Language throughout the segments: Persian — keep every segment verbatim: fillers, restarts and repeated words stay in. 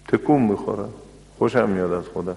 تکون میخورم، خوشم میاد از خودم.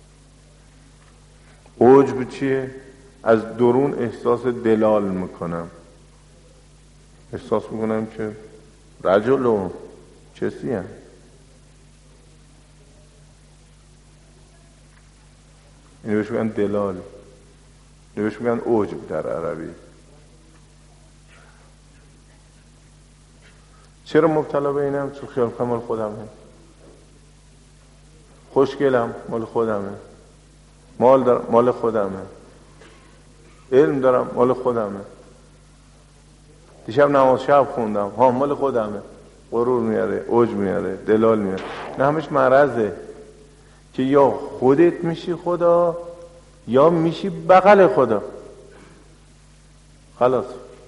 عجب چیه؟ از درون احساس دلال میکنم، احساس میکنم که رجل کسی هم. اینو بهش میگن دلال، اینو بهش میگن عجب در عربی. چرا مبتلا به اینم؟ چون خیال کنم مال خودمه، خوشگلم مال خودمه، مال دارم مال خودمه، علم دارم مال خودمه، دیشب نماز شب خوندم ها مال خودمه. غرور میاره، عجب میاره، دلال میاره. نه همش مرضه که یا خودت میشی خدا یا میشی بغل خدا. خلاص.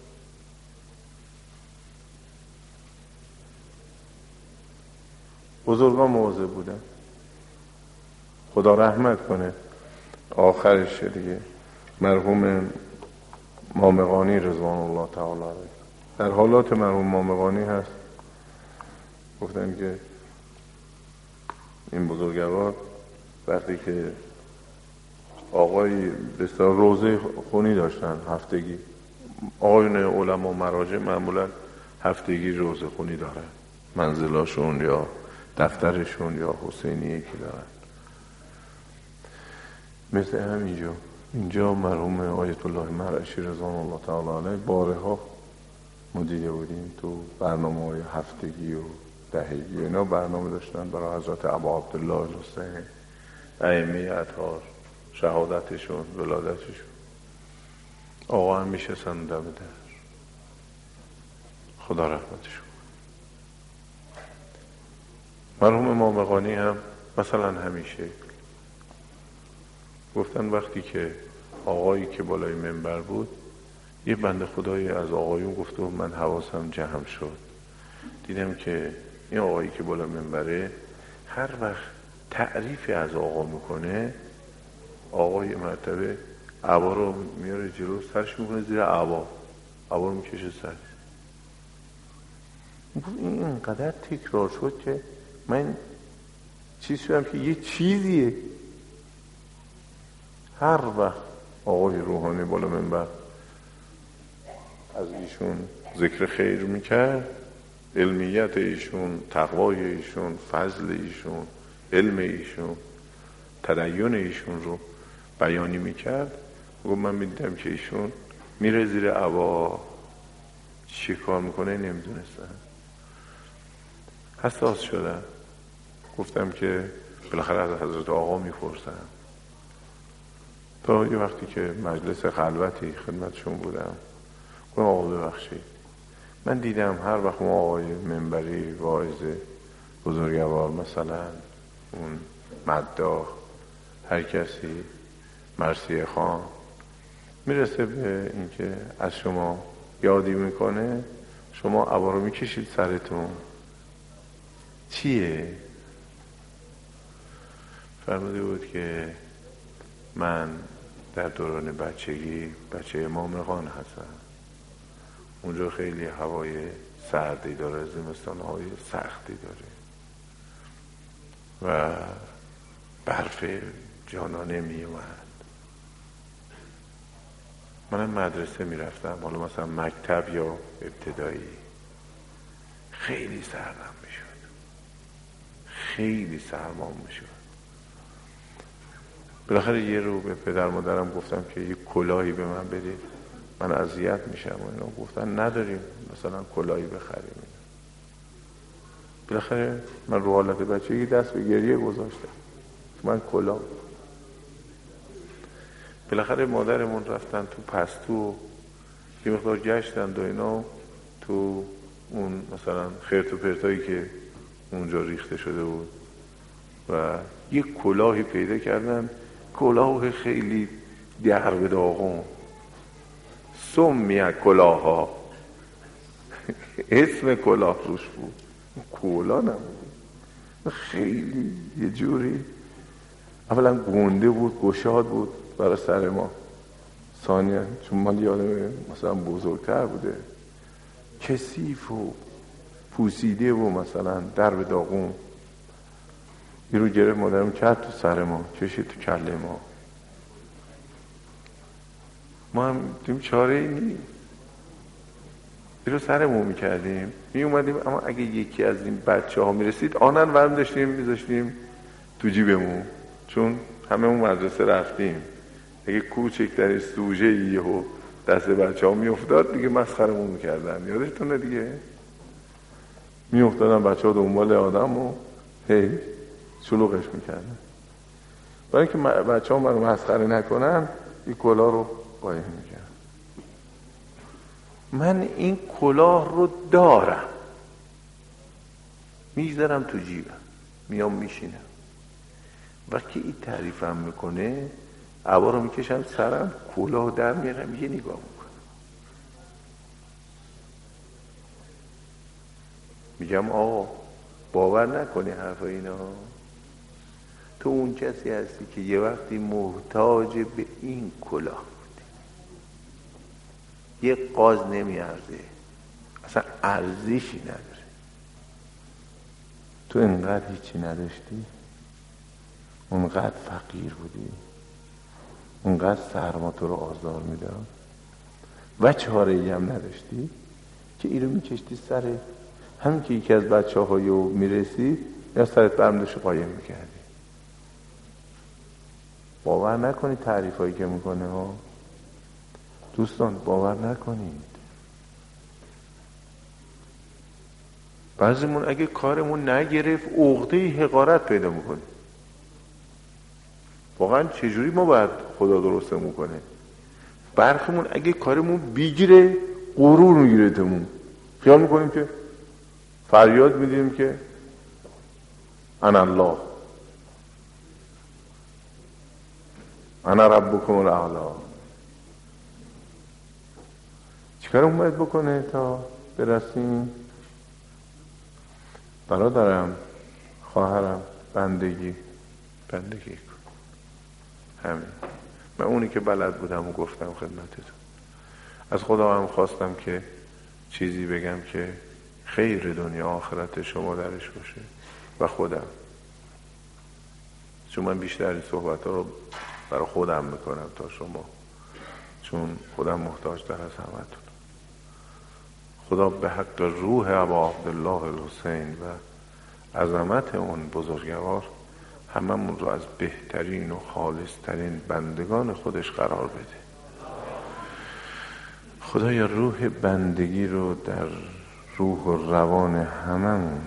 بزرگان موضع بودن، خدا رحمت کنه. آخرش دیگه مرحوم مامقانی رضوان الله تعالی علیه در حالات مرحوم مامقانی هست، گفتن که این بزرگوار وقتی که آقای بسیار روزه خونی داشتن هفتگی، آقایون علما و مراجع معمولا هفتگی روزه خونی دارن، منزلاشون یا دفترشون یا حسینیه که دارن. مثل همینجا اینجا مرحوم آیت الله مرعشی رضوان الله تعالی علیه باره ها ما دیده بودیم تو برنامه های هفتگی و دهگی اینا برنامه داشتن برای حضرت ابا عبدالله الحسین ائمه اطهار، شهادتشون، ولادتشون. آقا هم میشه سنده بده، خدا رحمتشون. مرحوم مامقانی هم مثلا همیشه گفتن وقتی که آقایی که بالای منبر بود یه بنده خدایی از آقایون گفت و من حواسم جمع شد، دیدم که این آقایی که بالا منبره هر وقت تعریفی از آقا میکنه، آقای مرتبه عبا رو میاره جلو، سرش میکنه زیر عبا، عبا رو میکشه سرش. این اینقدر تکرار شد که من چیز شدم که یه چیزیه. هر وقت آقای روحانی بالا منبر از ایشون ذکر خیر میکرد، علمیت ایشون، تقوای ایشون، فضل ایشون، علم ایشون، تدین ایشون رو بیانی میکرد، گفت من میدیدم که ایشون میره زیر عبا، چی کار میکنه نمیدونستم. حساس شدم، گفتم که بالاخره از حضرت آقا میپرسم. تا یه وقتی که مجلس خلوتی خدمتشون بودم گفتم آقا ببخشید، من دیدم هر وقت ما آقای منبری واعظ بزرگوار مثلا اون مداح هر کسی مرثیه خان میرسه به اینکه از شما یادی میکنه، شما عبا رو میکشید سرتون، چیه؟ فرموده بود که من در دوران بچگی بچه مامقان هستم، اونجا خیلی هوای سردی داره، زمستانهای سختی داره و برف جانانه می اومد. منم مدرسه می رفتم، حالا مثلا مکتب یا ابتدایی، خیلی سردم می شد، خیلی سرمام می شد. بالاخره یه رو به پدر مادرم گفتم که یه کلاهی به من بدید، من اذیت میشم و اینا. گفتن نداریم مثلا کلاهی بخریم. بالاخره من رو حالت بچگی دست به گریه گذاشتم، من کلاه. بالاخره مادرمون رفتن تو پستو یه مقدار گشتن و اینا، تو اون مثلا خرت و پرتایی که اونجا ریخته شده بود و یه کلاهی پیدا کردن، کلاه خیلی درب داغون، سمیه کلاه ها اسم کلاه روش بود، کلاه نبود، خیلی یه جوری اولا گونده بود، گشاد بود برای سر ما، ثانیا چون من یادم مثلا بزرگتر بوده، کثیف و پوسیده و مثلا درب داغون. این رو گرفت مادرم کرد تو سر ما، کشید تو کله ما. ما هم دیم چاره ای نیست، این رو سرمون میکردیم می اومدیم. اما اگه یکی از این بچه ها میرسید آنن ورم داشتیم میذاشتیم تو جیبمون، چون همه اون مدرسه رفتیم. اگه کوچکترین سوژه یهو دست بچه ها میافتاد دیگه مسخرمون میکردن. یادتونه دیگه میافتادن بچه ها دنبال آدم و هی شلوغش میکردن. برای اینکه بچه ها منو مسخره نکنن این کلاه رو قایم میکردن. من این کلاه رو دارم، میذارم تو جیبم، میام میشینم. وقتی این تعریفم میکنه عبا رو میکشم سرم، کلاه در میارم، یه نگاه میکنم، میگم آقا باور نکنی حرف اینا، تو اون کسی هستی که یه وقتی محتاج به این کلاه بودی، یه قاز نمیارزه، اصلا ارزشی نداره. تو انقدر هیچی نداشتی، اونقدر فقیر بودی، اونقدر سرما تو رو آزار میداد و چاره ای هم نداشتی که اینو میکشتی سرت. همین که یکی از بچه هایو میرسید یا سرت برمداشت قایم میکردی. باور نکنید تعریف هایی که میکنه ها دوستان، باور نکنید. بعضیمون اگه کارمون نگرفت عقده حقارت پیدا میکنه. واقعا چجوری ما باید خدا درستمون کنه؟ برخمون اگه کارمون بیگیره غرور میگیره تمون، خیال میکنیم که فریاد میدیم که انا الله انا ربکم الاعلی. چیکارمون باید بکنه تا برسیم؟ برادرم، خواهرم، بندگی بندگی کن. همین. من اونی که بلد بودم و گفتم خدمتتون. از خدا هم خواستم که چیزی بگم که خیر دنیا آخرت شما درش باشه و خودم، چون من بیشتر این صحبت ها رو برای خودم میکنم تا شما، چون خودم محتاج در از همتون. خدا به حق روح ابا عبدالله الحسین و عظمت اون بزرگوار هممون رو از بهترین و خالصترین بندگان خودش قرار بده. خدایا روح بندگی رو در روح و روان هممون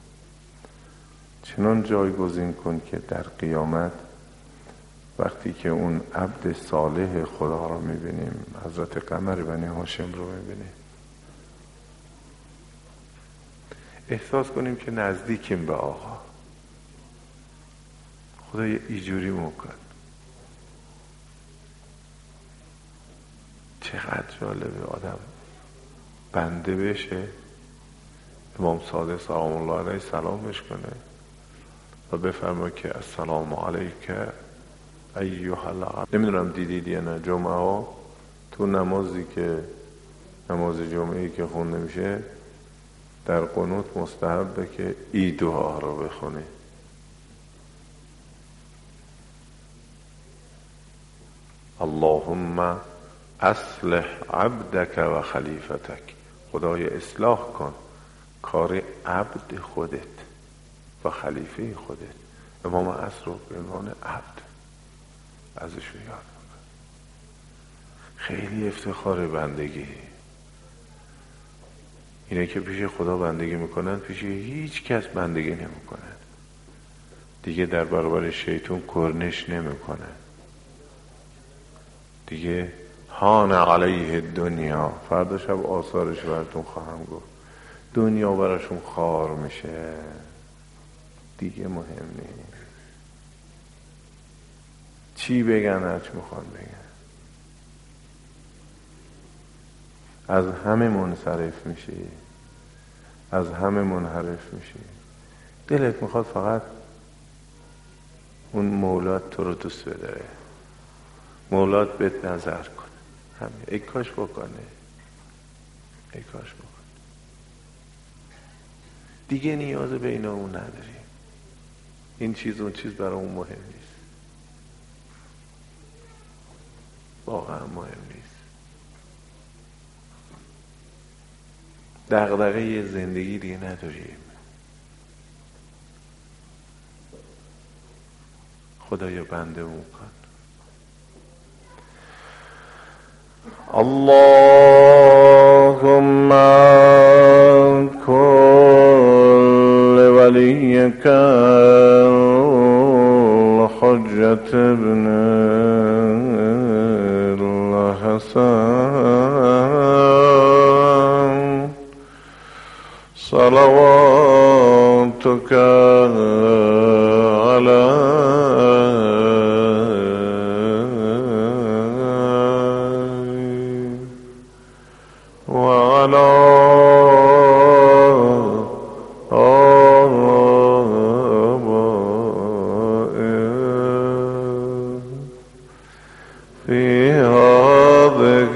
چنان جایگزین کن که در قیامت وقتی که اون عبد صالح خدا رو میبینیم، حضرت قمر بنی هاشم رو میبینیم، احساس کنیم که نزدیکیم به آقا. خدای ایجوری موکن. چقدر جالبه آدم بنده بشه، امام صادق سلام الله علیه سلام بشکنه و بفرمه که السلام علیک ایها العبد. نمیدونم دیدید یا نه، جمعه ها تو نمازی که نماز جمعه‌ای که خونده میشه در قنوت مستحبه که ای دعا رو بخونه. اللهم اصلح عبدک و خلیفتک. خدای اصلاح کن کار عبد خودت و خلیفه خودت. امام عصر رو به عنوان عبد ازش یاد می‌کنه. خیلی افتخار بندگی اینه که پیش خدا بندگی میکنن، پیش هیچ کس بندگی نمیکنن. دیگه در برابر شیطان کرنش نمیکنن. دیگه هان علیه دنیا، فردا شب آثارش براتون خواهم گفت، دنیا براشون خار میشه، دیگه مهم نیست چی بگن، هرچی میخوان بگن. از همه منصرف میشی، از همه منحرف میشی. دلت میخواد فقط اون مولات تو رو دوست بداره، مولات بهت نظر کنه. همین. ای کاش بکنه، ای کاش بکنه. دیگه نیاز به اینا اون نداری. این چیز اون چیز برای اون مهم نیست، واقعا مهم نیست. دغدغه یه زندگی دیگه نداریم. خدایا بنده اون کن. اللهم كن لوليك الحجة ابن الحسن صلواتك عليه وعلى آبائه في هذه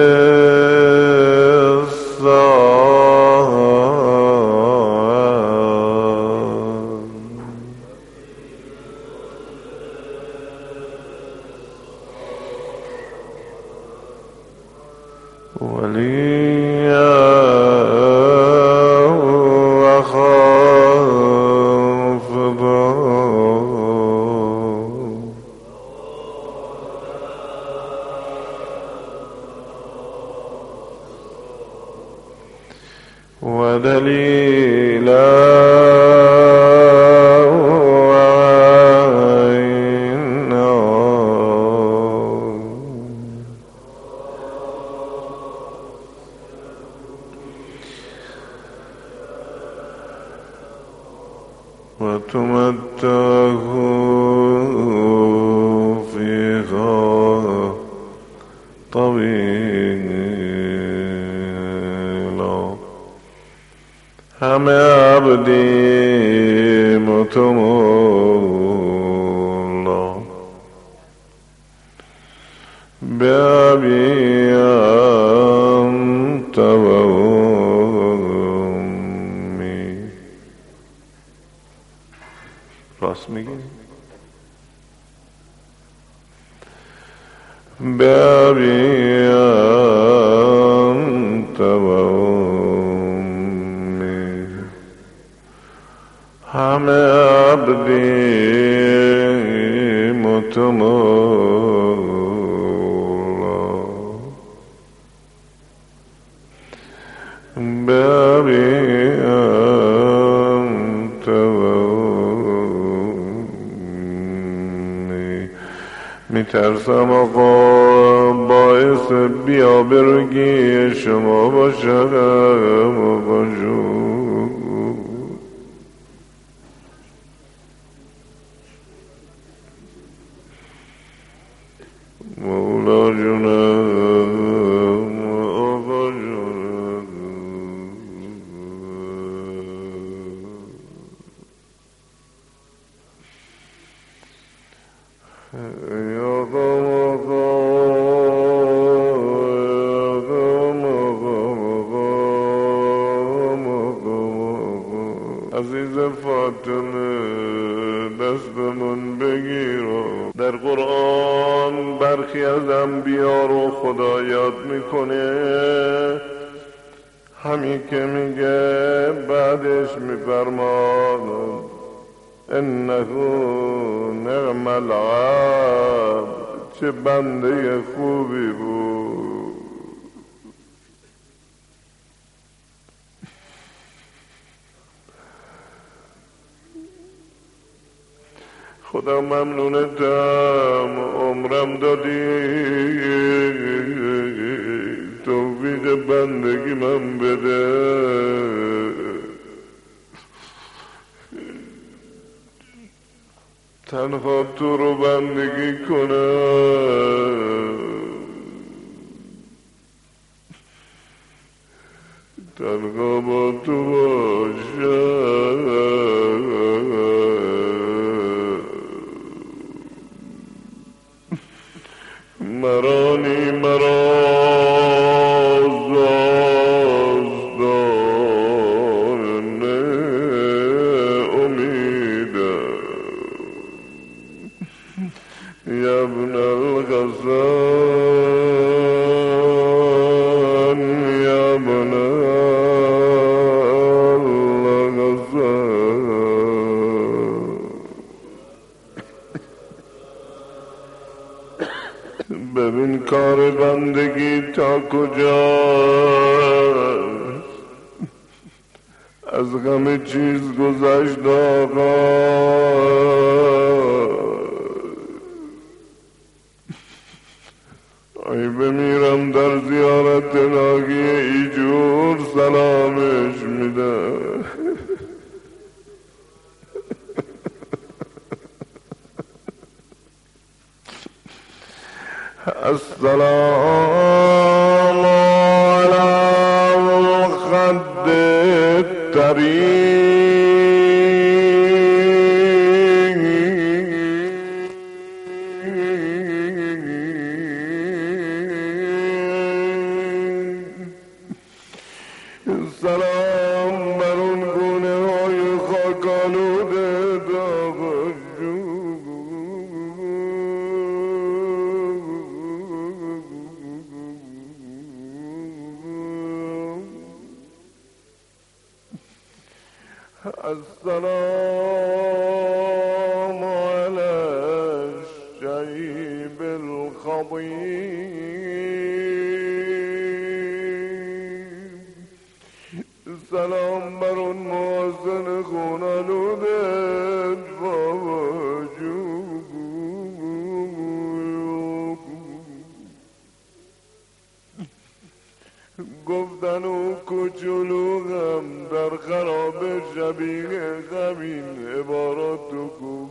وليا وخافضا ودليلا وعينا وتمتعه فيها طويلا همه عبدی متمولا بأبي أنت وأمي. راست میگی؟ بأبي أنت وأمي همه عبدی متمولا بأبي أنت وأمي. میترسم آقا باعث بیابرگی شما باشد آقا جون. مولا جونم آقا جونم ای آقا آقا عزیز فاطمه دستمون بگیر. در قرآن برخی از انبیا رو خدا یاد میکنه، همین که میگه بعدش میفرماد انه نعم العبد، چه بنده خوبی بود. خدا ممنونتم، عمرم دادی، توفیق بندگی من بده. تنها تو رو بندگی کنم، تنها با تو باشم. مرانی مرا زازدان امید ببین کار بندگی تا کجاست، از همه چیز گذشت آقا. ای بمیرم در زیارت ناگی ایجور سلامش میده. السلام على الخد الطريق سلام بر اون گونه های خاکالوده السلام على الشيب الخضيب سلام بر اون محسن خونالوده گفتن او کچولوغم در خراب شبیه غمین عبارات تو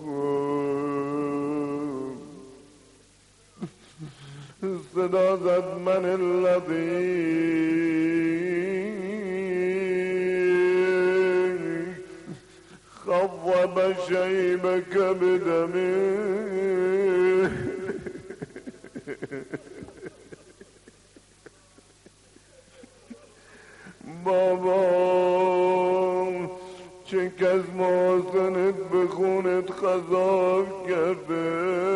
صدا زد من اللذی خوب شیبک بدمی. بابا چه کس محسنت به خونت خضاب کرده،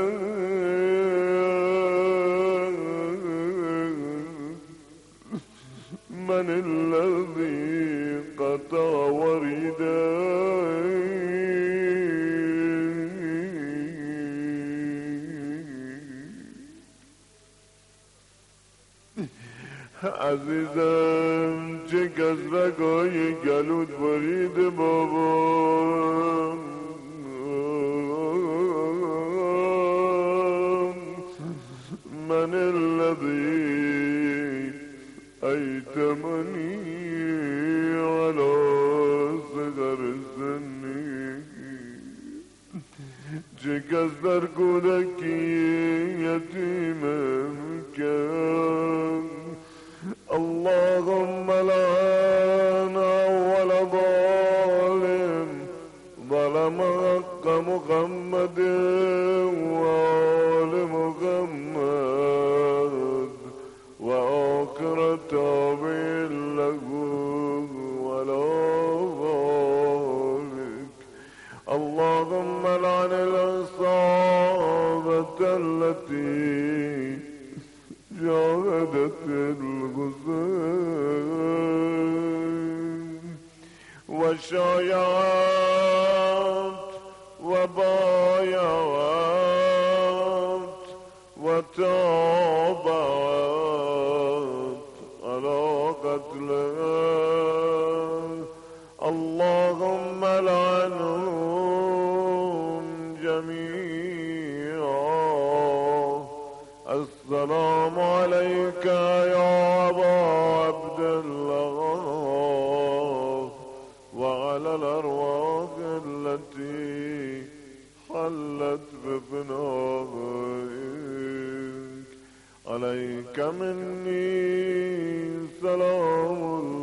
من الذي قطع وریده. عزیزم چه کس رگای گلوت بریده بابا، من الذي ایتمنی على صغر سنی. چه کس در کودکی یتیمم کرد، اللهم لعن اول ظالم ظلم حق محمد وآل محمد وآخر تابع له ولا ذلك. اللهم لعن العصابة التي جاهدت الغزال والشايعات وبايعات وتابعات على قتلها. اللهم لعنهم جميعا. السلام عليك يا أبا عبد الله وعلى الأرواح التي حلت بفنائك. عليك مني سلام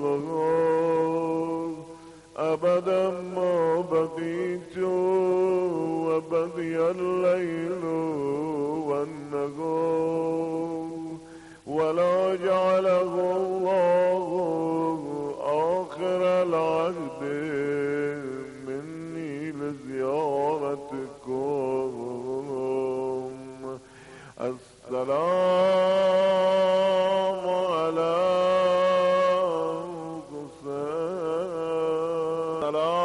الله أبدا ما بقيت وبقي الليل والنهار، ولا جعله الله آخر العهد مني لزيارتكم. السلام على حسين.